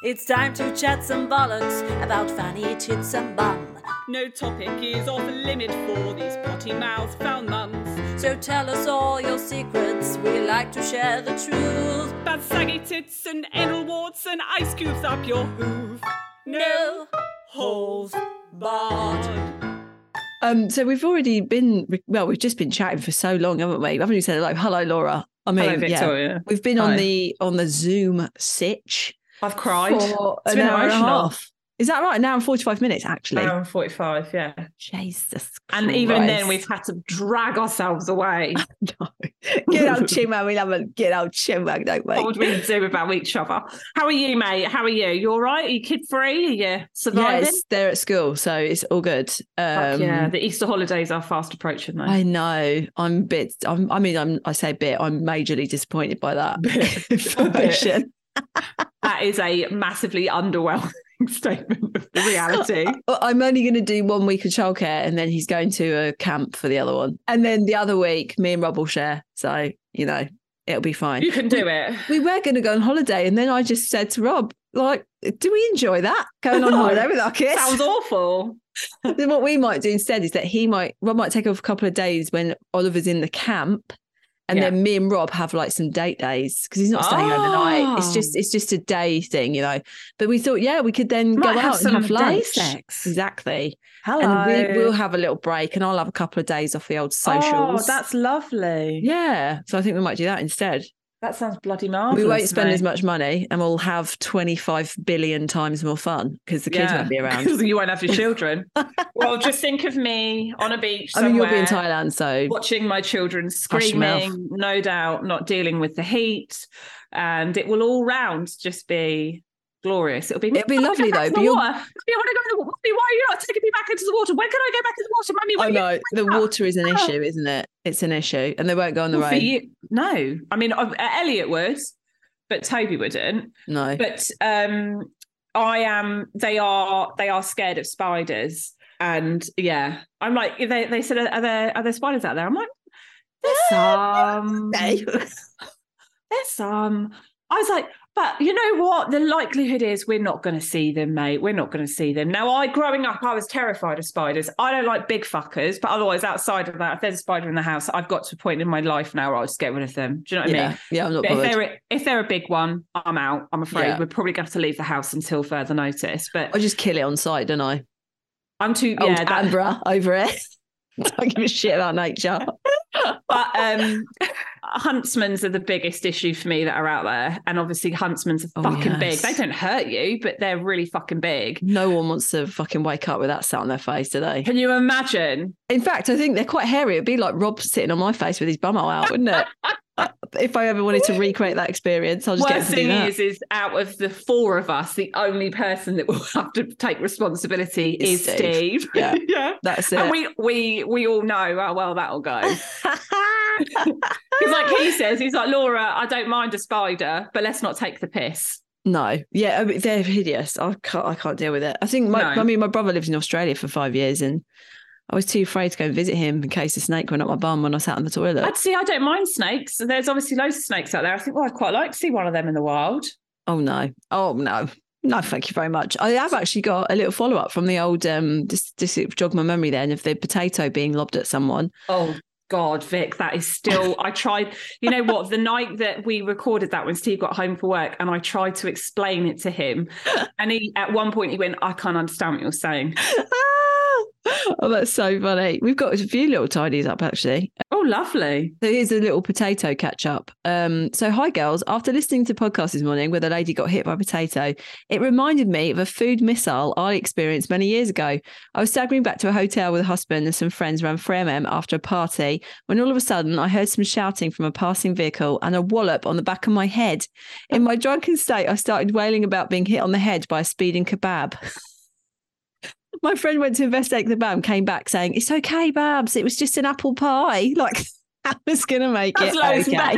It's time to chat some bollocks about fanny tits and bum. No topic is off limit for these potty-mouthed foul mums. So tell us all your secrets, we like to share the truth. Bad saggy tits and anal warts and ice cubes up your hoof. No holes barred. So we've already been, we've just been chatting for so long, haven't we? I haven't even said like, hello, Laura. I mean, Hello, Victoria. Yeah, we've been on the Zoom sitch. I've cried. For It's an been hour and a emotional. half. Is that right? An hour and 45 minutes, actually. An hour and 45, yeah. Jesus Christ. And even then, we've had to drag ourselves away. No. Get out, Chima. We love it. Get out, Chima, don't we? What would we do about each other? How are you, mate? How are you? You all right? Are you kid-free? Are you surviving? Yes, they're at school, so it's all good. Yeah, the Easter holidays are fast approaching, though. I know. I'm I say a bit. I'm majorly disappointed by that information. That is a massively underwhelming statement of the reality. I'm only going to do 1 week of childcare and then he's going to a camp for the other one. And then the other week, me and Rob will share. So, you know, it'll be fine. You can do it. We were going to go on holiday and then I just said to Rob, like, do we enjoy that? Going on holiday with our kids? Sounds awful. Then what we might do instead is that Rob might take off a couple of days when Oliver's in the camp. And then me and Rob have like some date days because he's not staying overnight. It's just a day thing, you know. But we thought, we could then go out and have lunch. Sex. Exactly. Hello. And we'll have a little break and I'll have a couple of days off the old socials. Oh, that's lovely. Yeah. So I think we might do that instead. That sounds bloody marvellous. We won't spend as much money and we'll have 25 billion times more fun because the kids won't be around. You won't have your children. Well, just think of me on a beach somewhere. I mean, you'll be in Thailand, so... watching my children screaming, no doubt, not dealing with the heat. And it will all round just be glorious. It'll be lovely, though. But I want to go in the water. Why are you not taking me back into the water? When can I go back in the water, Mummy? I know. The water is an issue, isn't it? It's an issue. And they won't go on the road. No. I mean, Elliot would, but Toby wouldn't. No. But they are scared of spiders. And yeah, I'm like, they said, are there spiders out there? I'm like, there's some. There's some. I was like, but you know what? The likelihood is we're not going to see them, mate. We're not going to see them. Now, growing up, I was terrified of spiders. I don't like big fuckers, but otherwise, outside of that, if there's a spider in the house, I've got to a point in my life now where I'll just get rid of them. Do you know what I mean? Yeah, I'm not bothered. If they're a big one, I'm out. I'm afraid we're probably going to have to leave the house until further notice. But I just kill it on sight, don't I? I'm too Canberra over it. Don't give a shit about nature. But huntsmans are the biggest issue for me that are out there. And obviously huntsmans are fucking big. They don't hurt you, but they're really fucking big. No one wants to fucking wake up with that sat on their face, do they? Can you imagine? In fact, I think they're quite hairy. It'd be like Rob sitting on my face with his bumhole out, wouldn't it? If I ever wanted to recreate that experience, I'll just get him to do that. Worst thing is out of the four of us, the only person that will have to take responsibility is Steve. Yeah, yeah, that's it. And we all know how well that'll go. Because like he says, he's like, Laura, I don't mind a spider, but let's not take the piss. No, yeah, I mean, they're hideous. I can't deal with it. I think my brother lived in Australia for 5 years and I was too afraid to go and visit him in case a snake went up my bum when I sat on the toilet. I don't mind snakes. There's obviously loads of snakes out there. I think, I'd quite like to see one of them in the wild. Oh, no. No, thank you very much. I have actually got a little follow-up from the old, just jogged my memory then, of the potato being lobbed at someone. Oh, God, Vic, that is still, I tried, you know what, the night that we recorded that when Steve got home for work and I tried to explain it to him and at one point he went, I can't understand what you're saying. Oh, that's so funny. We've got a few little tidies up, actually. Oh, lovely. So here's a little potato catch up. So hi, girls. After listening to podcast this morning where the lady got hit by a potato, it reminded me of a food missile I experienced many years ago. I was staggering back to a hotel with a husband and some friends around Fremem after a party when all of a sudden I heard some shouting from a passing vehicle and a wallop on the back of my head. In my drunken state, I started wailing about being hit on the head by a speeding kebab. My friend went to investigate the kebab, came back saying, "It's okay, Babs. It was just an apple pie." Like, I was going to make it okay.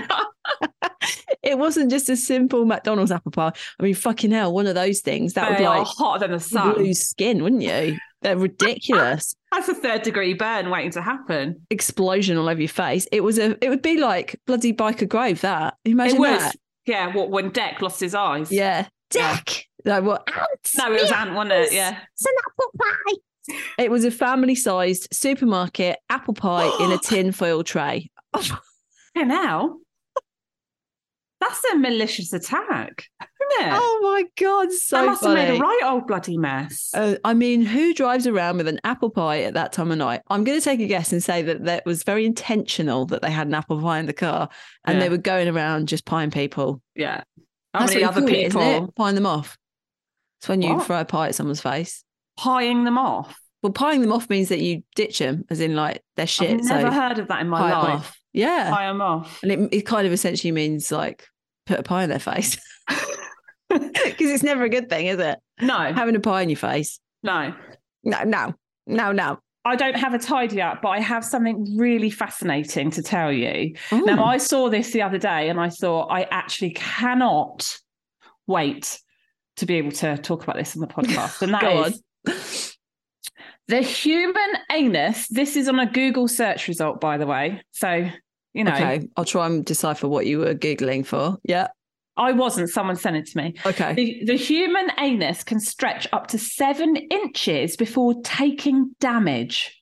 It wasn't just a simple McDonald's apple pie. I mean, fucking hell, one of those things that would like hotter than the sun. Lose skin, wouldn't you? They're ridiculous. That's a 3rd-degree burn waiting to happen. Explosion all over your face. It would be like bloody Biker Grove. That imagine it was. That. Yeah, when Deck lost his eyes. Yeah, Deck. Like, what? Ants? No, it was Ant, wasn't it? Yeah. It's an apple pie. It was a family-sized supermarket apple pie in a tin foil tray. Yeah, now. That's a malicious attack, isn't it? Oh my God, so that must funny. have made a right old bloody mess. I mean, who drives around with an apple pie at that time of night? I'm going to take a guess and say that was very intentional that they had an apple pie in the car and they were going around just pieing people. Yeah. How many other people? Isn't it? Pieing them off. It's when you throw a pie at someone's face. Pieing them off? Well, pieing them off means that you ditch them, as in like they're shit. I've never heard of that in my life. Yeah. Pie them off. And it kind of essentially means like put a pie in their face. Because it's never a good thing, is it? No. Having a pie in your face. No. No. I don't have a tidy up, but I have something really fascinating to tell you. Ooh. Now, I saw this the other day and I thought I actually cannot wait to be able to talk about this on the podcast. And that is the human anus. This is on a Google search result, by the way. So, you know. Okay, I'll try and decipher what you were Googling for. Yeah. I wasn't. Someone sent it to me. Okay. The human anus can stretch up to 7 inches before taking damage.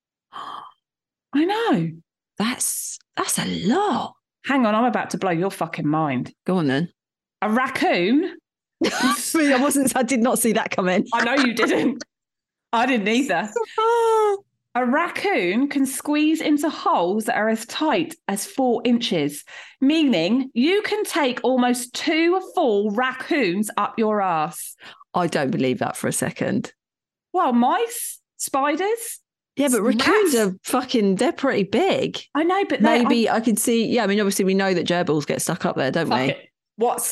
I know. That's a lot. Hang on, I'm about to blow your fucking mind. Go on then. A raccoon. I did not see that coming. I know you didn't. I didn't either. A raccoon can squeeze into holes that are as tight as 4 inches, meaning you can take almost 2 full raccoons up your ass. I don't believe that for a second. Well, mice, spiders. Yeah, but raccoons are they're pretty big. I know, but maybe I could see. Yeah, I mean, obviously we know that gerbils get stuck up there, don't we? It. What's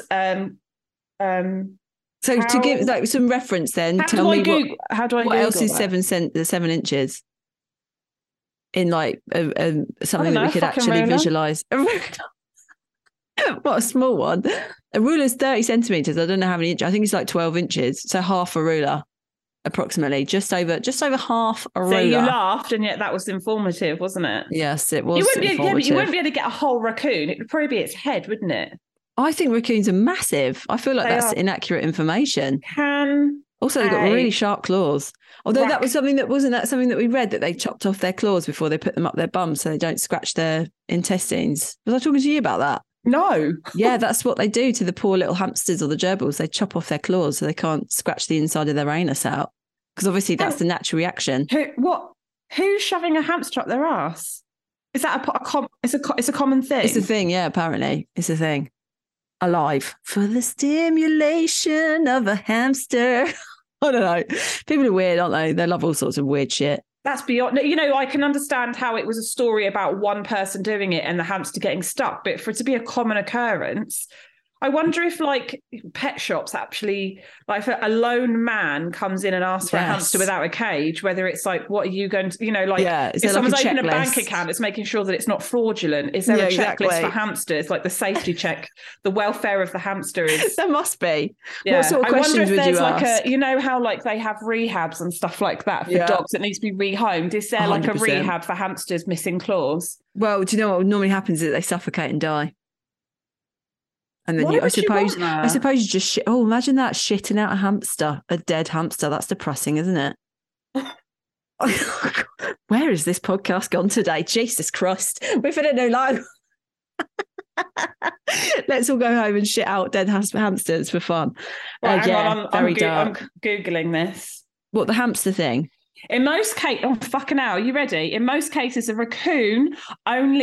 So to give like some reference, then tell me what else is 7 inches in like something that we could actually visualize. What a small one! A ruler is 30 centimeters. I don't know how many inches. I think it's like 12 inches. So half a ruler, approximately, just over half a ruler. So you laughed, and yet that was informative, wasn't it? Yes, it was. You wouldn't be able to get a whole raccoon. It would probably be its head, wouldn't it? I think raccoons are massive. I feel like that's inaccurate information. Also, they've got really sharp claws. Although that was something that we read, that they chopped off their claws before they put them up their bum so they don't scratch their intestines. Was I talking to you about that? No. Yeah, that's what they do to the poor little hamsters or the gerbils. They chop off their claws so they can't scratch the inside of their anus out. Because obviously that's the natural reaction. Who's shoving a hamster up their ass? Is that it's a common thing? It's a thing, yeah, apparently. It's a thing. Alive for the stimulation of a hamster. I don't know. People are weird, aren't they? They love all sorts of weird shit. That's beyond, I can understand how it was a story about one person doing it and the hamster getting stuck, but for it to be a common occurrence, I wonder if like pet shops actually, like if a lone man comes in and asks for a hamster without a cage, whether it's like, what are you going to, if someone's opened a bank account, it's making sure that it's not fraudulent. Is there a checklist for hamsters, like the safety check, the welfare of the hamster is? There must be. Yeah. What sort of questions would you ask? How like they have rehabs and stuff like that for dogs that needs to be rehomed. Is there 100%. Like a rehab for hamsters missing claws? Well, do you know what normally happens is that they suffocate and die? And then I suppose you just imagine that, shitting out a hamster, a dead hamster. That's depressing, isn't it? Where has this podcast gone today? Jesus Christ. We've hit a new low. Let's all go home and shit out dead hamsters for fun. Right, very dark. I'm Googling this. What, the hamster thing? In most cases, fucking hell, are you ready? In most cases, a raccoon only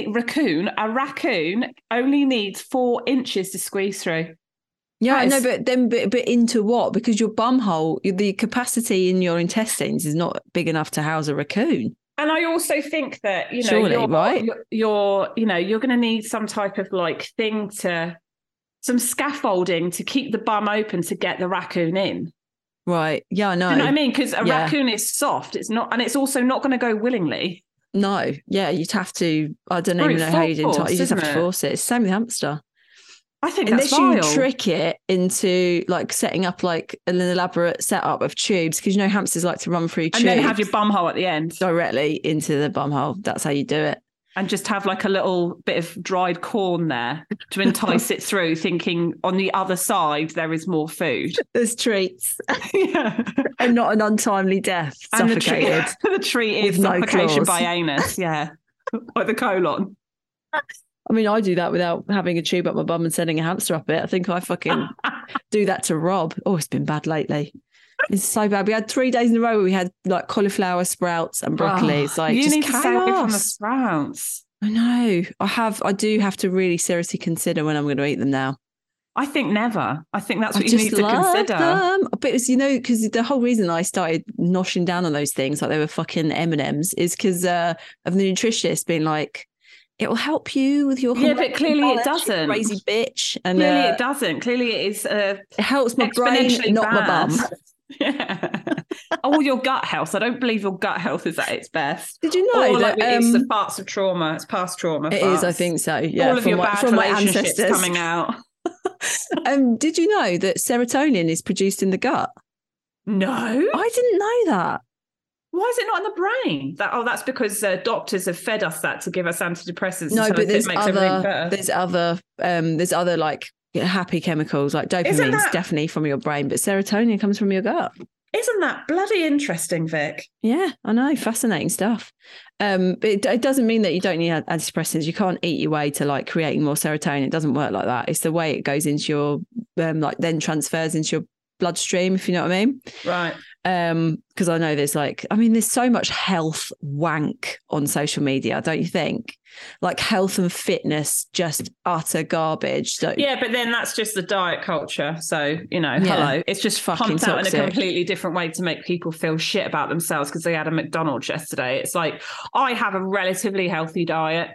needs 4 inches to squeeze through. Yeah, I know, but into what? Because your bum hole, the capacity in your intestines is not big enough to house a raccoon. And I also think that, surely, you're going to need some type of like thing some scaffolding to keep the bum open to get the raccoon in. Right. Yeah, I know. You know what I mean? Because a raccoon is soft. It's not, and it's also not going to go willingly. No. Yeah, you'd have to. I don't even know how you'd entice. You just have to force it. It's the same with hamster. I think that's vile. Unless you trick it into like setting up like an elaborate setup of tubes, because hamsters like to run through tubes and then have your bum hole at the end directly into the bum hole. That's how you do it. and just have like a little bit of dried corn there to entice it through, thinking on the other side there is more food. There's treats. Yeah. And not an untimely death, And suffocated. the treat is with no suffocation claws. by anus, yeah. By the colon. I mean, I do that without having a tube up my bum and sending a hamster up it. I think I fucking do that to Rob. Oh, it's been bad lately. It's so bad. We had 3 days in a row where we had like cauliflower, sprouts, and broccoli. It's like you just need to stay away from the chaos. sprouts. I know. I do have to really seriously consider when I'm going to eat them now. I think never. I think that's I what you need just to love consider. them. But it's, because the whole reason I started noshing down on those things like they were fucking M&Ms is because of the nutritionist being like, it will help you with your Yeah, but clearly it balance, you doesn't. crazy bitch. And Clearly it doesn't. Clearly it is it helps my brain, exponentially not my bad. bum. Yeah. Oh, your gut health. I don't believe your gut health is at its best. Did you know Or like that it's the farts of trauma. It's past trauma. it farts. is? I think so. Yeah, All of your bad from my relationships ancestors coming out. Did you know that serotonin is produced in the gut? No. I didn't know that. Why is it not in the brain? That's because doctors have fed us that to give us antidepressants. No, until but it there's makes everything other, better. there's other like happy chemicals like Isn't dopamine's that- definitely from your brain, but serotonin comes from your gut. Isn't that bloody interesting, Vic? Yeah, I know, fascinating stuff. But it doesn't mean that you don't need antidepressants. You can't eat your way to like creating more serotonin. It doesn't work like that. It's the way it goes into your like then transfers into your bloodstream, if you know what I mean. Right. Because I know there's so much health wank on social media, don't you think? Like health and fitness, just utter garbage. So, Yeah, but then that's just the diet culture. So, hello. It's just Fucking pumped out in a toxic. completely different way to make people feel shit about themselves because they had a McDonald's yesterday. It's like, I have a relatively healthy diet.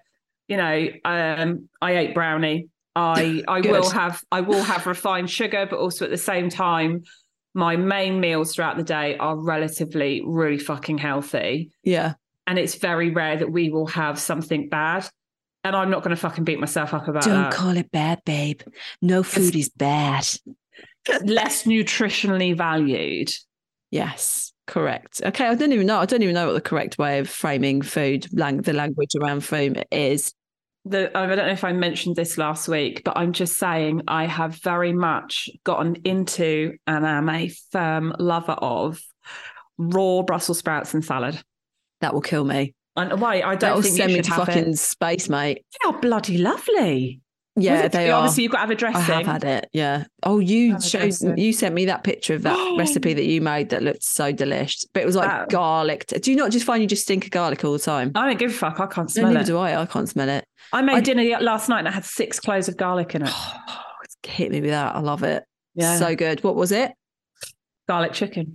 I ate brownie. I will have refined sugar, but also at the same time, my main meals throughout the day are relatively really fucking healthy. yeah. And it's very rare that we will have something bad. And I'm not going to fucking beat myself up about Don't that. call it bad, babe. No food is bad. Less nutritionally valued. Yes, correct. Okay, I don't even know what the correct way of framing food, the language around food is. I don't know if I mentioned this last week, but I'm just saying I have very much gotten into and am a firm lover of raw Brussels sprouts and salad. That will kill me. And why? I That don't will think send you me should to have fucking it. space, mate. They are bloody lovely. Yeah, they are. Obviously, you've got to have a dressing. I have had it. Yeah. Oh, you Have a dressing. you sent me that picture of that recipe that you made that looked so delicious. But it was like That- garlic. Do you not just find you just stink of garlic all the time? I don't give a fuck. I can't No, smell neither it. do I. I can't smell it. I made dinner last night and I had 6 cloves of garlic in it. Hit me with that. I love it. Yeah. So good. What was it? Garlic chicken.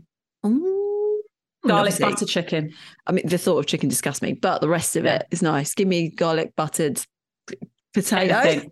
Garlic Garlic butter chicken. I mean, the thought of chicken disgusts me, but the rest of Yeah. it is nice. Give me garlic buttered potato. Anything.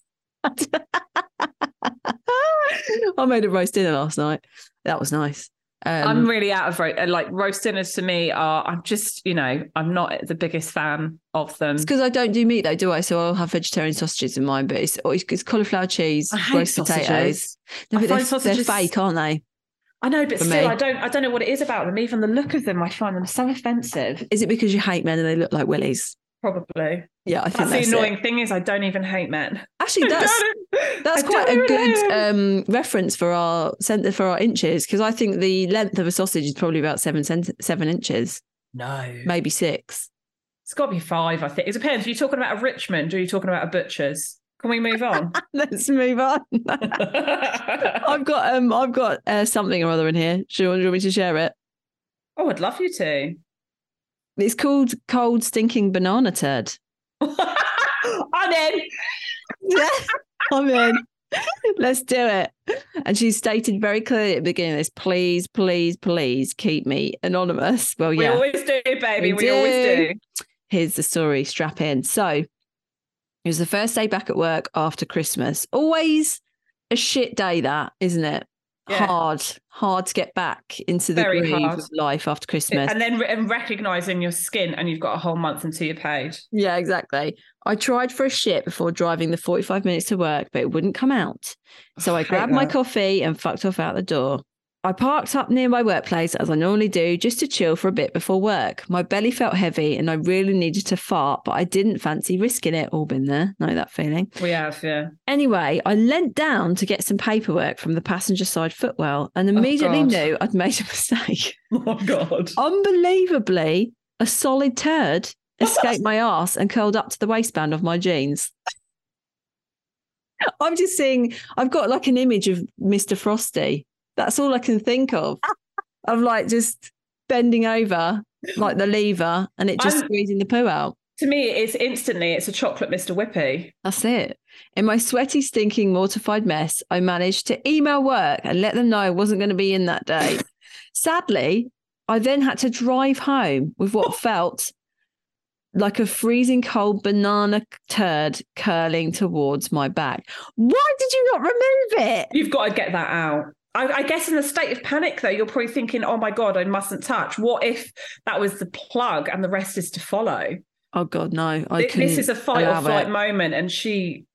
I made a roast dinner last night. That was nice. I'm really out of roast dinners to me are, I'm just, I'm not the biggest fan of them. It's because I don't do meat though, do I? So I'll have vegetarian sausages in mine, but it's cauliflower cheese, I hate roast potatoes. sausages. No, I but find they're sausages- fake, aren't they? I know, but For still, me. I don't know what it is about them. Even the look of them, I find them so offensive. Is it because you hate men and they look like willies? Probably. Yeah, I think That's that's the annoying it. thing is I don't even hate men. Actually, that's quite a good reference for our inches, because I think the length of a sausage is probably about 7 inches, No. maybe 6. It's got to be 5, I think. It depends. Are you talking about a Richmond or are you talking about a Butcher's? Can we move on? Let's move on. I've got something or other in here. Do you want me to share it? Oh, I'd love you to. It's called Cold Stinking Banana Turd. I'm in. Yeah, I'm in. Let's do it. And she stated very clearly at the beginning of this, please, please, please keep me anonymous. Well, We yeah. always do, baby. We We always do. Here's the story. Strap in. So it was the first day back at work after Christmas. Always a shit day, that, isn't it? Yeah. Hard to get back into the Very groove hard. of life after Christmas. And then recognizing your skin and you've got a whole month until you're paid. Yeah, exactly. I tried for a shit before driving the 45 minutes to work, but it wouldn't come out. So I hate grabbed my that. coffee and fucked off out the door. I parked up near my workplace as I normally do, just to chill for a bit before work. My belly felt heavy and I really needed to fart, but I didn't fancy risking it. All been there. Know that feeling. We have, yeah. Anyway, I leant down to get some paperwork from the passenger side footwell and immediately God. knew I'd made a mistake. Oh, God. Unbelievably, a solid turd escaped my arse and curled up to the waistband of my jeans. I'm just seeing, I've got like an image of Mr. Frosty. That's all I can think of. Of like just bending over like the lever and it just squeezing the poo out. To me, it's a chocolate Mr. Whippy. That's it. In my sweaty, stinking, mortified mess, I managed to email work and let them know I wasn't going to be in that day. Sadly, I then had to drive home with what felt like a freezing cold banana turd curling towards my back. Why did you not remove it? You've got to get that out. I guess in the state of panic, though, you're probably thinking, oh, my God, I mustn't touch. What if that was the plug and the rest is to follow? Oh, God, no. This is a fight or flight moment. And she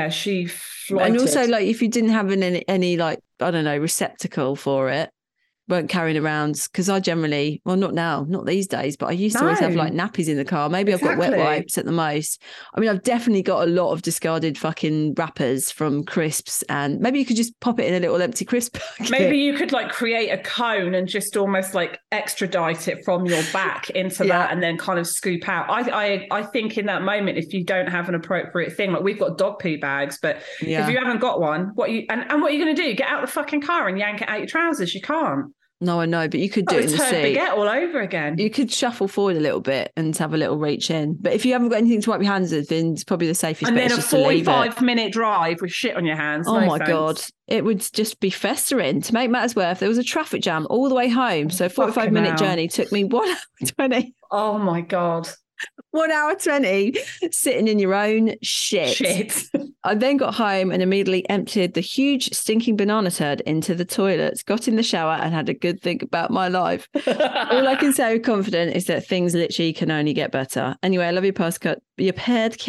floated. And also, like, if you didn't have any like, I don't know, receptacle for it, weren't carrying around, because I generally, well, not now, not these days, but I used to always have like nappies in the car. Maybe I've got wet wipes at the most. I mean, I've definitely got a lot of discarded fucking wrappers from crisps, and maybe you could just pop it in a little empty crisp packet. Maybe you could like create a cone and just almost like extradite it from your back into that and then kind of scoop out. I think in that moment, if you don't have an appropriate thing, like we've got dog poo bags, but if you haven't got one, what are you going to do? Get out the fucking car and yank it out your trousers? You can't. No, I know, but you could do it in the seat. Baguette all over again. You could shuffle forward a little bit and have a little reach in. But if you haven't got anything to wipe your hands with, then it's probably the safest bet. And then a 45-minute drive with shit on your hands. Oh, my God. It would just be festering. To make matters worse, there was a traffic jam all the way home. So a 45-minute journey took me 1 hour 20. Oh, my God. 1 hour 20 sitting in your own shit. I then got home and immediately emptied the huge stinking banana turd into the toilet, got in the shower and had a good think about my life. All I can say with confidence is that things literally can only get better. Anyway, I love your podcast. Love your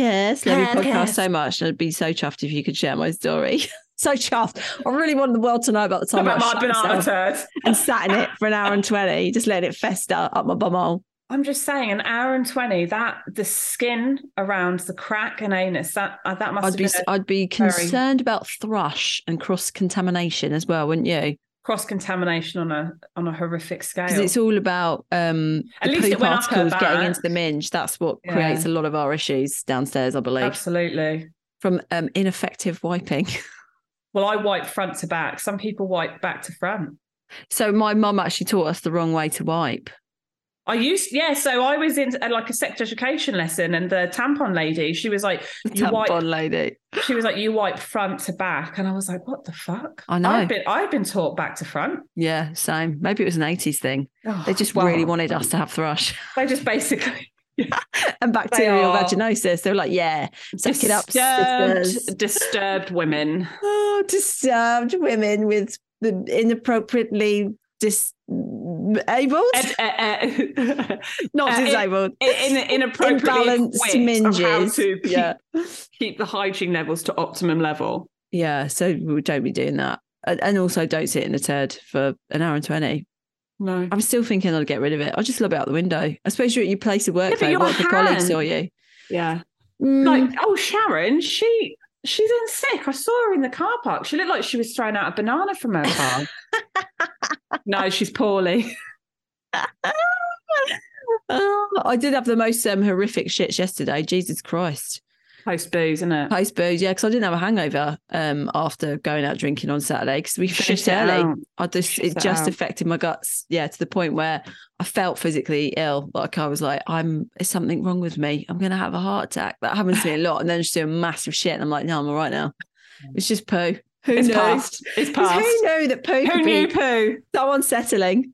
podcast so much. And I'd be so chuffed if you could share my story. So chuffed. I really want the world to know about the time about my banana turd. And sat in it for an hour and 20, just letting it fester up my bumhole. I'm just saying, an hour and 20, that the skin around the crack and anus, that must I'd be concerned about thrush and cross-contamination as well, wouldn't you? Cross-contamination on a horrific scale. Because it's all about at least poo particles getting into the minge. That's what creates a lot of our issues downstairs, I believe. Absolutely. From ineffective wiping. Well, I wipe front to back. Some people wipe back to front. So my mum actually taught us the wrong way to wipe. So I was in like a sex education lesson, and the tampon lady, she was like, She was like, you wipe front to back. And I was like, what the fuck? I know. I've been taught back to front. Yeah, same. Maybe it was an 80s thing. They just really wanted us to have thrush. They just basically... and bacterial vaginosis. They were like, suck it up, sisters. Disturbed women. Oh, disturbed women with the inappropriately disabled? Not disabled. Inappropriately imbalanced minges. How to keep the hygiene levels to optimum level. Yeah, so we don't be doing that. And also don't sit in a turd for an hour and 20. No. I'm still thinking I'll get rid of it. I'll just lob it out the window. I suppose you're at your place of work, though. What if a colleague saw you? Yeah. Like, Sharon, she's in sick. I saw her in the car park. She looked like she was throwing out a banana from her car. No, she's poorly. I did have the most horrific shits yesterday. Jesus Christ. Post booze, isn't it? Post booze, yeah, because I didn't have a hangover after going out drinking on Saturday because we finished early. It just affected my guts, to the point where I felt physically ill. Like I was like, is something wrong with me? I'm going to have a heart attack. That happens to me a lot. And then just doing massive shit. And I'm like, no, I'm all right now. It's just poo. It's past. Who knew that poo? Who knew poo? So unsettling.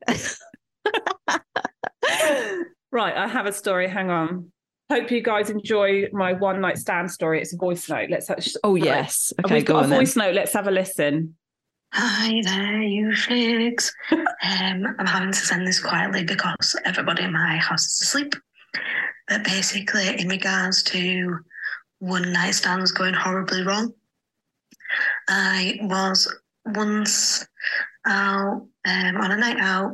Right, I have a story. Hang on. Hope you guys enjoy my one night stand story. It's a voice note. Yes. Okay, we've got a voice note. Let's have a listen. Hi there, you fligs. I'm having to send this quietly because everybody in my house is asleep. But basically, in regards to one night stands going horribly wrong, I was once out on a night out.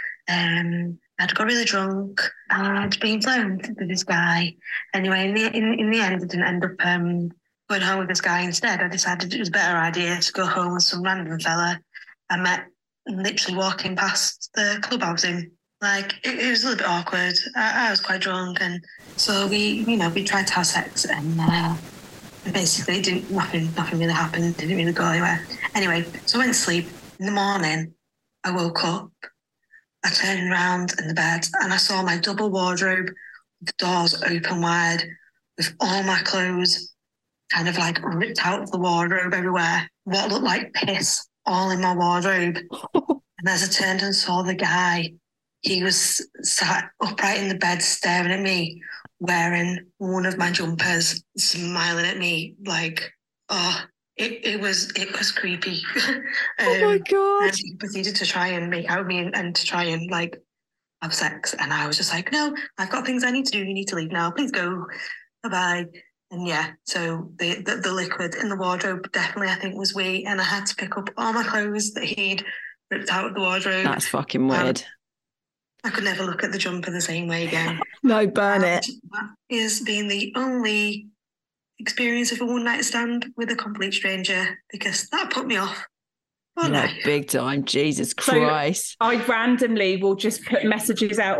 I'd got really drunk. I'd been flown with this guy. Anyway, in the end, I didn't end up going home with this guy. Instead, I decided it was a better idea to go home with some random fella I met literally walking past the club I was in. Like, it was a little bit awkward. I was quite drunk, and so we tried to have sex, and basically nothing really happened. Didn't really go anywhere. Anyway, so I went to sleep. In the morning, I woke up. I turned around in the bed, and I saw my double wardrobe, the doors open wide, with all my clothes kind of like ripped out of the wardrobe everywhere. What looked like piss all in my wardrobe. And as I turned and saw the guy, he was sat upright in the bed staring at me, wearing one of my jumpers, smiling at me like, oh, it was creepy. Oh my God. And he proceeded to try and make out with me and to try and like have sex. And I was just like, no, I've got things I need to do. You need to leave now. Please go. Bye-bye. And yeah, so the liquid in the wardrobe definitely, I think, was wee. And I had to pick up all my clothes that he'd ripped out of the wardrobe. That's fucking weird. I could never look at the jumper the same way again. No, burn it. That is being the only experience of a one-night stand with a complete stranger, because that put me off. Oh, Yeah, no. big time. Jesus Christ. I randomly will just put messages out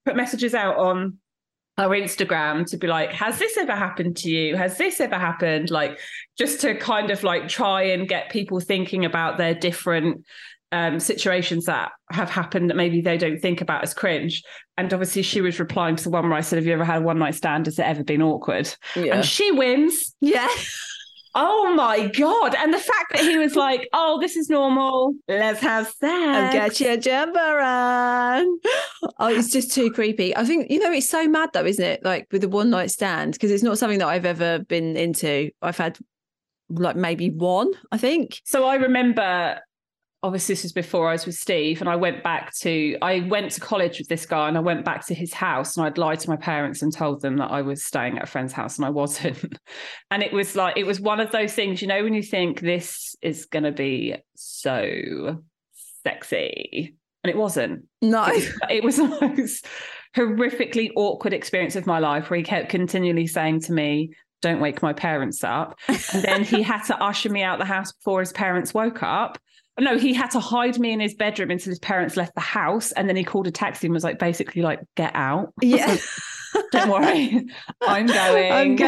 on our Instagram to be like, has this ever happened to you? Has this ever happened? Like, just to kind of like try and get people thinking about their different situations that have happened that maybe they don't think about as cringe. And obviously she was replying to the one where I said, have you ever had a one-night stand? Has it ever been awkward? Yeah. And she wins. Yeah. Oh my God. And the fact that he was like, oh, this is normal. Let's have sex. I'll get you a jumper on. Oh, it's just too creepy. I think, it's so mad though, isn't it? Like with the one night stand, because it's not something that I've ever been into. I've had like maybe one, I think. So I remember, obviously this was before I was with Steve, and I went to college with this guy, and I went back to his house, and I'd lied to my parents and told them that I was staying at a friend's house, and I wasn't. And it was one of those things, when you think this is going to be so sexy, and it wasn't. No. It was the most horrifically awkward experience of my life, where he kept continually saying to me, don't wake my parents up. And then he had to usher me out the house before his parents woke up. No, he had to hide me in his bedroom until his parents left the house. And then he called a taxi and was like, basically like, get out. Yeah. Don't worry. I'm going.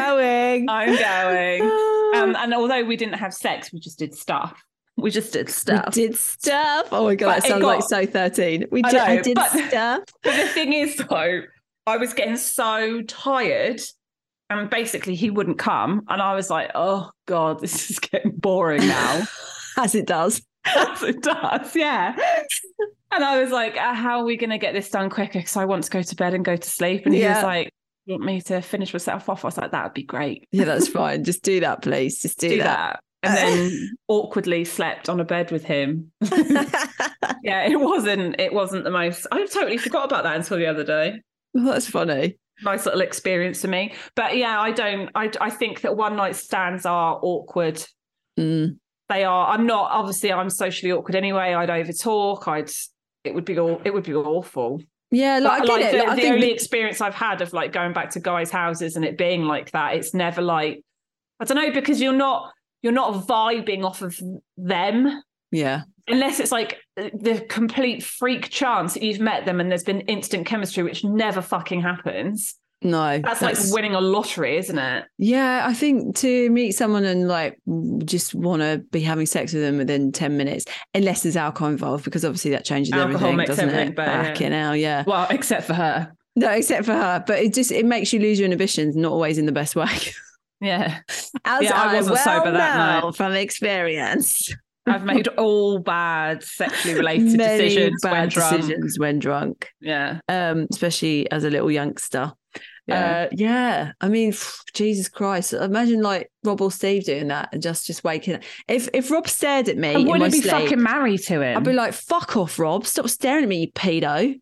And although we didn't have sex, we just did stuff. Oh my God, that sounds like so 13. I did stuff. But the thing is, though, I was getting so tired, and basically he wouldn't come. And I was like, oh God, this is getting boring now. As it does. As it does, yeah. And I was like, how are we going to get this done quicker? Because I want to go to bed and go to sleep. And he was like, you want me to finish myself off? I was like, that would be great. Yeah, that's fine. Just do that, please. Just do that. And then awkwardly slept on a bed with him. Yeah, it wasn't the most. I totally forgot about that until the other day. Well, that's funny. Nice little experience for me. But yeah, I think that one night stands are awkward. Mm. They are. I'm socially awkward anyway. I'd overtalk. It would be awful. Yeah, like I get it. The only experience I've had of like going back to guys' houses and it being like that, it's never like, I don't know, because you're not vibing off of them. Yeah. Unless it's like the complete freak chance that you've met them and there's been instant chemistry, which never fucking happens. No. That's like winning a lottery, isn't it? Yeah, I think to meet someone and like just want to be having sex with them within 10 minutes, unless there's alcohol involved, because obviously that changes everything, doesn't it? Fucking hell, yeah. Well, except for her. No, except for her. But it makes you lose your inhibitions, not always in the best way. Yeah. I wasn't sober that night. From experience. I've made all bad sexually related decisions when drunk. Yeah. Especially as a little youngster. Yeah. I mean, Jesus Christ. Imagine like Rob or Steve doing that and just waking up. If Rob stared at me, I wouldn't be sleep, fucking married to him. I'd be like, fuck off, Rob. Stop staring at me, you pedo.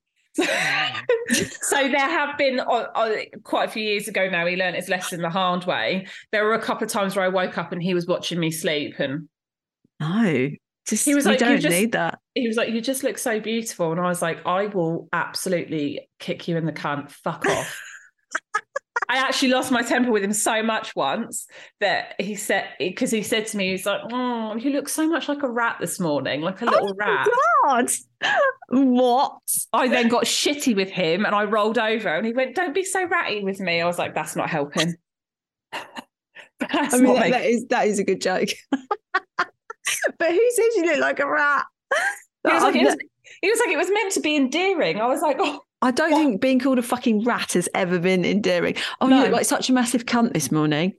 So there have been quite a few years ago now, he learned his lesson the hard way. There were a couple of times where I woke up and he was watching me sleep. And no, Just, He was you like, don't need that. He was like, you just look so beautiful. And I was like, I will absolutely kick you in the cunt. Fuck off. I actually lost my temper with him so much once that he said, because he said to me, he's like, oh, you look so much like a rat this morning, like a little rat. God. What? I then got shitty with him and I rolled over and he went, don't be so ratty with me. I was like, that's not helping. I mean, that is a good joke. But who says you look like a rat? He was like, it was meant to be endearing. I was like, oh. I don't think being called a fucking rat has ever been endearing. Oh, No. you look like such a massive cunt this morning.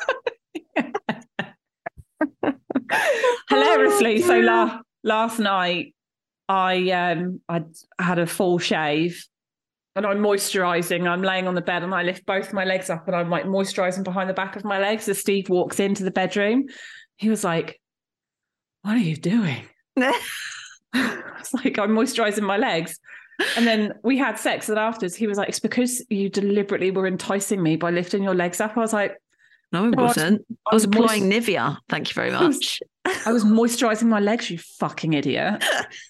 Hilariously, so last night I had a full shave and I'm moisturising. I'm laying on the bed and I lift both my legs up and I'm like moisturising behind the back of my legs as Steve walks into the bedroom. He was like, what are you doing? I was like, I'm moisturising my legs. And then we had sex, and afterwards he was like, it's because you deliberately were enticing me by lifting your legs up. I was like, no, it wasn't. I was applying Nivea. Thank you very much. I was moisturising my legs, you fucking idiot.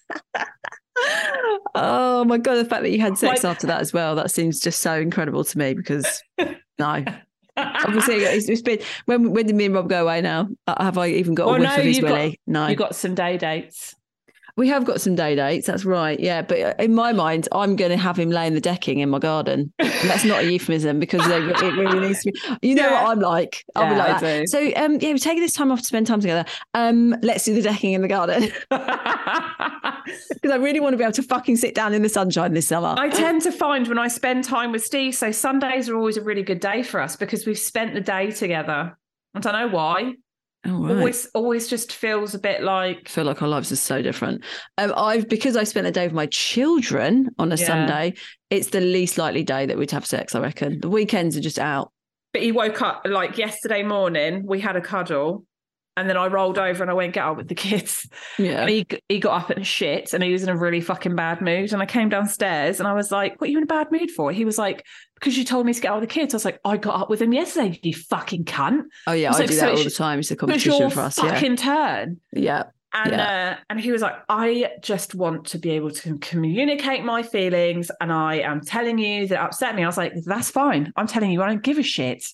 Oh my God, the fact that you had sex after that as well, that seems just so incredible to me because no. Obviously, it's been when did me and Rob go away now? Have I even got a whiff of his willy? No. You got some day dates. We have got some day dates, that's right. Yeah, but in my mind, I'm going to have him laying the decking in my garden. And that's not a euphemism because it really needs to be. You know what I'm like. I'll be like that. So, we're taking this time off to spend time together. Let's do the decking in the garden. Because I really want to be able to fucking sit down in the sunshine this summer. I tend to find when I spend time with Steve, so Sundays are always a really good day for us because we've spent the day together. I don't know why. Oh, right. Always just feels a bit like. I feel like our lives are so different. Because I spent the day with my children on a Sunday, it's the least likely day that we'd have sex, I reckon. The weekends are just out. But he woke up like yesterday morning, we had a cuddle. And then I rolled over and I went, get up with the kids. Yeah. And he got up and shit and he was in a really fucking bad mood. And I came downstairs and I was like, what are you in a bad mood for? He was like, because you told me to get out with the kids. I was like, I got up with him yesterday, you fucking cunt. Oh, yeah, I do that all the time. It's a competition for us. It's your fucking turn. Yeah. And he was like, I just want to be able to communicate my feelings and I am telling you that it upset me. I was like, that's fine. I'm telling you, I don't give a shit.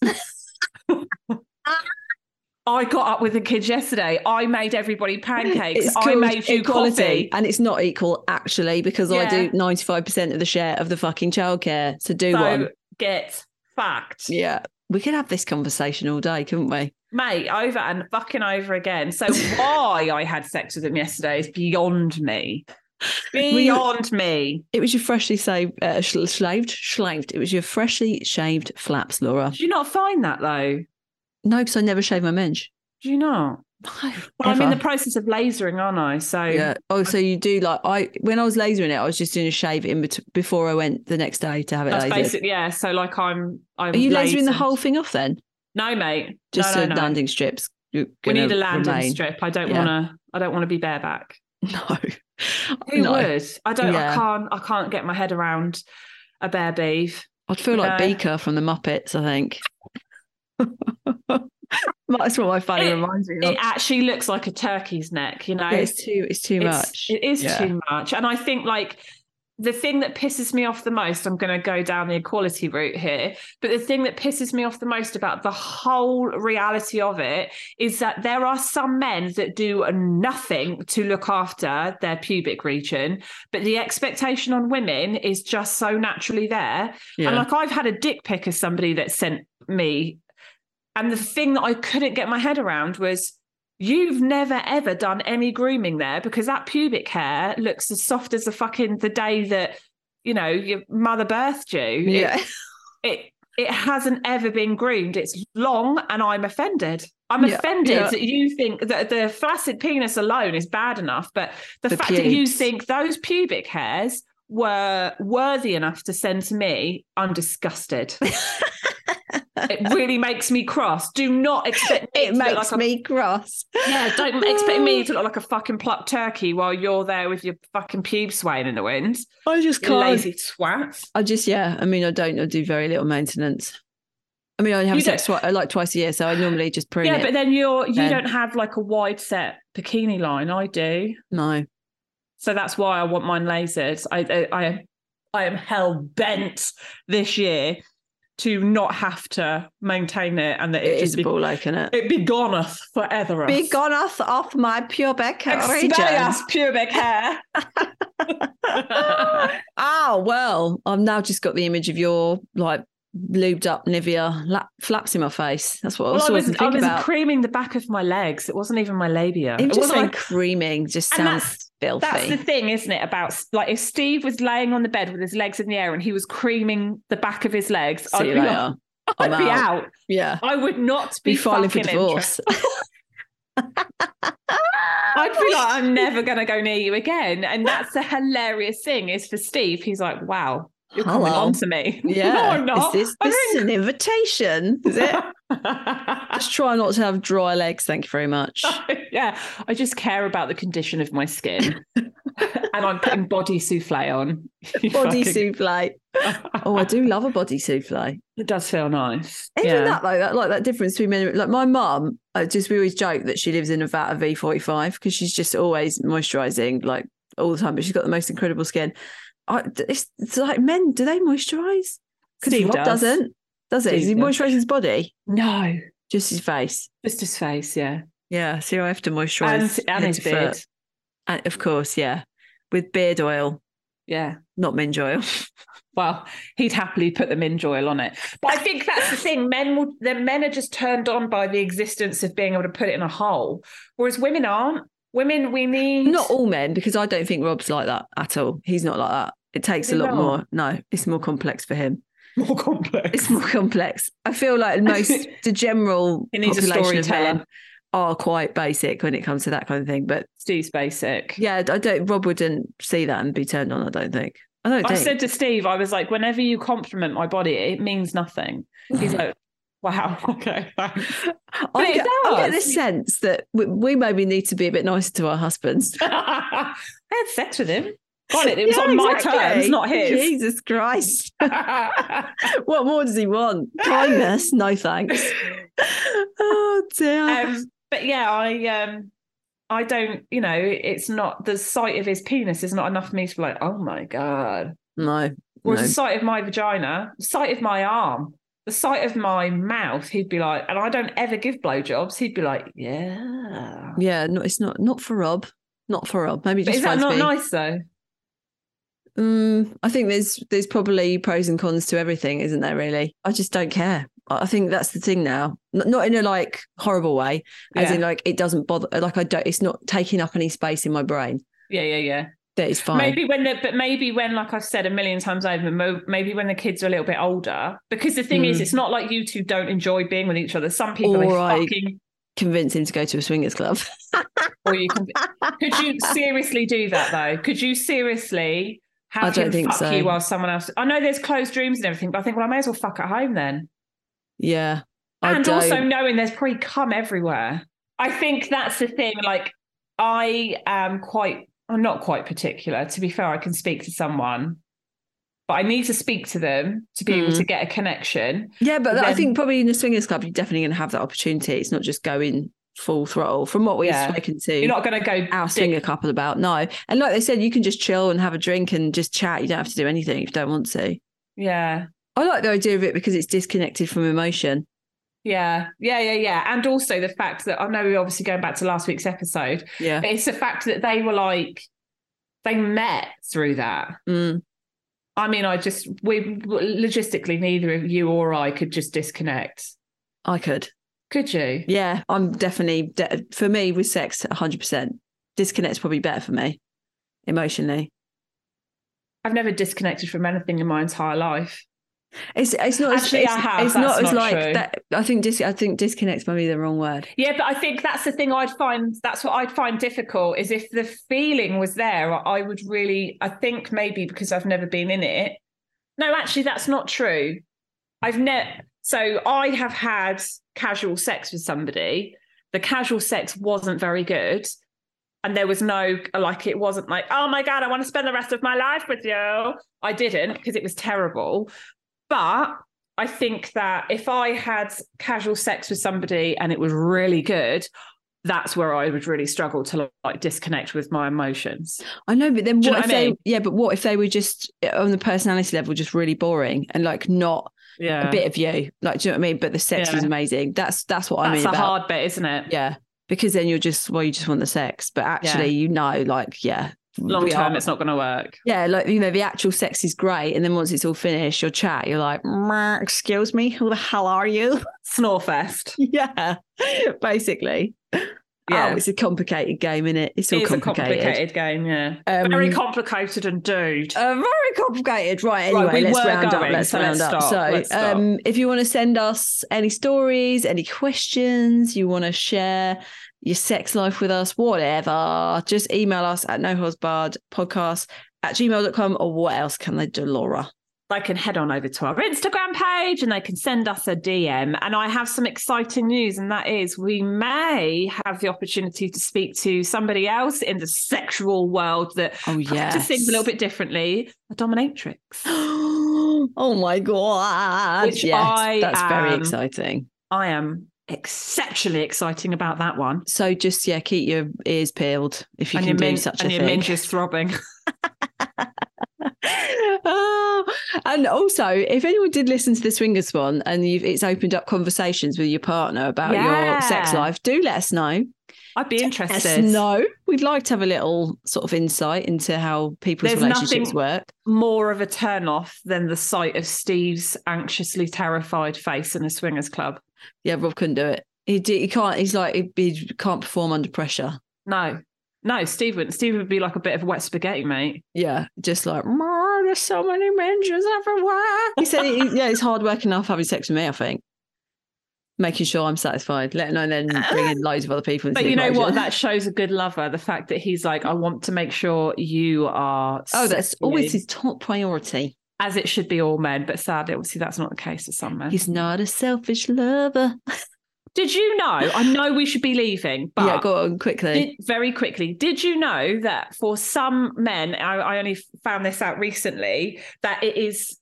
I got up with the kids yesterday. I made everybody pancakes. I made you coffee. And it's not equal, actually, because I do 95% of the share of the fucking childcare. So one. Get fucked. Yeah. We could have this conversation all day, couldn't we? Mate, over and fucking over again. So why I had sex with him yesterday is beyond me. Beyond me. It was your freshly shaved. It was your freshly shaved flaps, Laura. Do you not find that, though? No, because I never shave my minge. Do you not? No. Well, I'm in the process of lasering, aren't I? So yeah. Oh, so you do when I was lasering it, I was just doing a shave before I went the next day to have it lasered. Basically, yeah. So like I'm. Are you lasering the whole thing off then? No, mate. Just landing strips. We need a landing strip. I don't want to be bareback. No. Who would? I don't. Yeah. I can't get my head around a bare beef. I'd feel like Beaker from the Muppets, I think. That's what my funny reminds me of. It actually looks like a turkey's neck, you know. It's too much. It is too much. And I think like the thing that pisses me off the most, I'm going to go down the equality route here, but the thing that pisses me off the most about the whole reality of it is that there are some men that do nothing to look after their pubic region, but the expectation on women is just so naturally there. Yeah. And like I've had a dick pic of somebody that sent me. And the thing that I couldn't get my head around was you've never, ever done any grooming there because that pubic hair looks as soft as the day that, you know, your mother birthed you. Yeah. It hasn't ever been groomed. It's long and I'm offended. I'm offended that you think that the flaccid penis alone is bad enough. But the fact that you think those pubic hairs were worthy enough to send to me, I'm disgusted. It really makes me cross. Do not expect me it makes me cross. Yeah, don't expect me to look like a fucking plucked turkey while you're there with your fucking pubes swaying in the wind. I just can't. Lazy twat. I do very little maintenance. I mean, I have You sex twice a year, so I normally just prune it. Yeah, but then you then. don't have like a wide set bikini line. I do. No. So that's why I want mine lasered. I am hell bent this year to not have to maintain it, and that it is a ball ache, isn't it? It be goneth forever. Be goneth off my pubic region. Expelliarmus pubic hair. Oh, well, I've now just got the image of your like lubed up Nivea flaps in my face. That's what I was thinking about. Creaming the back of my legs. It wasn't even my labia. It wasn't like creaming. Just sounds filthy. That's the thing, isn't it? About like if Steve was laying on the bed with his legs in the air and he was creaming the back of his legs, I'd be out. Yeah, I would not be filing for divorce. I'd be like, I'm never going to go near you again. And that's the hilarious thing is for Steve, he's like, wow, you're coming on to me. Yeah. No, I'm not. This is an invitation, is it? Just try not to have dry legs. Thank you very much. Yeah. I just care about the condition of my skin. And I'm putting body souffle on. Body souffle. Oh, I do love a body souffle. It does feel nice. Isn't that though? That difference between men. Like my mum, we always joke that she lives in a vat of V45 because she's just always moisturising like all the time, but she's got the most incredible skin. It's like men, do they moisturise? Because Rob doesn't. Does it? Does he moisturise his body? No. Just his face. Just his face, yeah. Yeah, so I have to moisturise. And his beard. And of course, yeah. With beard oil. Yeah. Not minge oil. Well, he'd happily put the minge oil on it. But I think that's the thing. Men are just turned on by the existence of being able to put it in a hole, whereas women aren't. Women, we need... Not all men, because I don't think Rob's like that at all. He's not like that. It takes a lot more. No, it's more complex for him. More complex. It's more complex. I feel like the general population of men are quite basic when it comes to that kind of thing. But Steve's basic. Yeah, Rob wouldn't see that and be turned on, I don't think. I said to Steve, I was like, whenever you compliment my body, it means nothing. He's like, wow, okay, thanks. I get this sense that we maybe need to be a bit nicer to our husbands. I had sex with him. Got it. It was on my terms, not his. Jesus Christ. What more does he want? Kindness? No thanks. Oh dear. But yeah, I don't, it's not, the sight of his penis is not enough for me to be like, oh my God. No. Whereas the sight of my vagina, the sight of my arm, the sight of my mouth, he'd be like, and I don't ever give blowjobs, he'd be like, yeah. Yeah, no, it's not for Rob. Not for Rob. Maybe just is that not nice though? I think there's probably pros and cons to everything, isn't there, really? I just don't care. I think that's the thing now. Not in a like horrible way, as in like it doesn't bother, like it's not taking up any space in my brain. Yeah. That is fine. Maybe when, like I've said a million times over, maybe when the kids are a little bit older, because the thing is, it's not like you two don't enjoy being with each other. Some people convince him to go to a swingers club. Or could you seriously do that though? Could you seriously have him fuck you while someone else? I know there's closed rooms and everything, but I think, well, I may as well fuck at home then. Yeah. And also knowing there's probably cum everywhere. I think that's the thing. Like, I'm not quite particular. To be fair, I can speak to someone, but I need to speak to them to be able to get a connection. Yeah, but I think probably in the swingers club, you're definitely going to have that opportunity. It's not just going full throttle. From what we've spoken to, you're not going to go our swinger couple about. No. And like they said, you can just chill and have a drink and just chat. You don't have to do anything if you don't want to. Yeah. I like the idea of it because it's disconnected from emotion. Yeah. And also the fact that, I know we're obviously going back to last week's episode, but it's the fact that they were like, they met through that. I mean, logistically, neither of you or I could just disconnect. I could. Could you? Yeah, I'm definitely, for me with sex, 100%. Disconnect's probably better for me, emotionally. I've never disconnected from anything in my entire life. It's not actually as, I have. It's that's not as like true. that. I think disconnect's maybe the wrong word. Yeah, but I think that's the thing that's what I'd find difficult is if the feeling was there, I would really, I think maybe because I've never been in it. No, actually, that's not true. So I have had casual sex with somebody. The casual sex wasn't very good. And there was it wasn't like, oh my God, I want to spend the rest of my life with you. I didn't, because it was terrible. But I think that if I had casual sex with somebody and it was really good, that's where I would really struggle to like disconnect with my emotions. I know, but then Do you what know if what I they? mean? Yeah, but what if they were just on the personality level, just really boring and like not Yeah. a bit of you? Like, do you know what I mean? But the sex Yeah. was amazing. That's what I That's mean the about. hard bit, isn't it? Yeah, because then you just want the sex, but actually, Yeah. you know, like, yeah, Long we term, are- it's not going to work. Yeah, like, you know, the actual sex is great, and then once it's all finished, your chat, you're like, excuse me, who the hell are you? Snorefest. Yeah, basically. Yeah. Oh, it's a complicated game, isn't it? It's all It is a complicated. complicated game, yeah. Very complicated indeed. Very complicated. Right, anyway, Right, we let's were round up. going, Let's so round let's up. stop. So, Let's stop. if you want to send us any stories, any questions, you want to share your sex life with us, whatever, just email us at nohosbardpodcast@gmail.com, or what else can they do, Laura? They can head on over to our Instagram page and they can send us a DM. And I have some exciting news, and that is we may have the opportunity to speak to somebody else in the sexual world that practices a little bit differently, a dominatrix. Oh my God. Which that's very exciting. I am exceptionally exciting about that one. So just, keep your ears peeled if you and can do such a and thing. your minge is throbbing. And also, if anyone did listen to the Swingers one and it's opened up conversations with your partner about your sex life, do let us know. I'd be interested. Let us know. We'd like to have a little sort of insight into how people's relationships work. More of a turn off than the sight of Steve's anxiously terrified face in a swingers club. Yeah, Rob couldn't do it. He can't. He's like, he can't perform under pressure. No, Steve wouldn't. Steve would be like a bit of wet spaghetti, mate. Yeah, just like, there's so many minges everywhere. He said, it's hard work enough having sex with me, I think. Making sure I'm satisfied, letting know, then bringing loads of other people into But the you know equation. what? That shows a good lover. The fact that he's like, I want to make sure you are. That's always his top priority. As it should be all men. But sadly, obviously, that's not the case for some men. He's not a selfish lover. Did you know? I know we should be leaving, but yeah, go on quickly. Very quickly. Did you know that for some men, I only found this out recently, that it is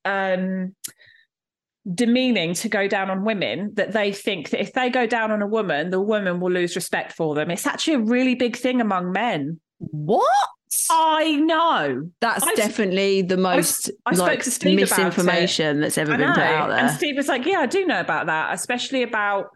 demeaning to go down on women, that they think that if they go down on a woman, the woman will lose respect for them. It's actually a really big thing among men. What? I know. That's definitely the most I spoke to Steve misinformation that's ever been put out there. And Steve was like, yeah, I do know about that, especially about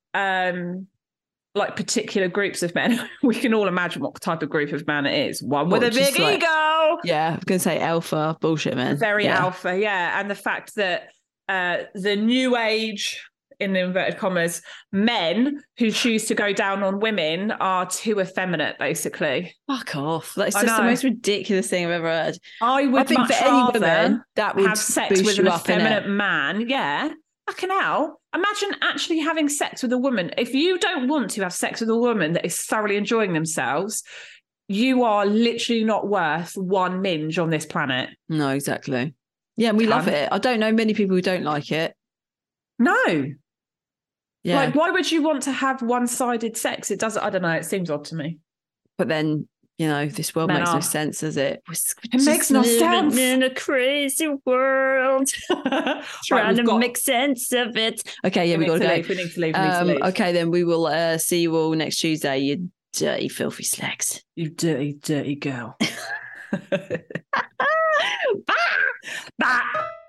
like particular groups of men. We can all imagine what type of group of man it is. One with a big ego. Yeah, I was going to say alpha bullshit, man. Very alpha, yeah. And the fact that the new age, in inverted commas, men who choose to go down on women are too effeminate, basically. Fuck off. That's just the most ridiculous thing I've ever heard. I think for any woman that would have sex with an effeminate man. Yeah. Fucking hell. Imagine actually having sex with a woman. If you don't want to have sex with a woman that is thoroughly enjoying themselves, you are literally not worth one minge on this planet. No, exactly. Yeah, we love it. I don't know many people who don't like it. No. Yeah. Like, why would you want to have one-sided sex? It doesn't, I don't know, it seems odd to me. But then, this world makes no sense, does it? It makes no sense. In a crazy world. Trying to make sense of it. Okay, yeah, we got to go. We need to leave. Okay, then we will see you all next Tuesday, you dirty, filthy slacks. You dirty, dirty girl. Bye. Bye.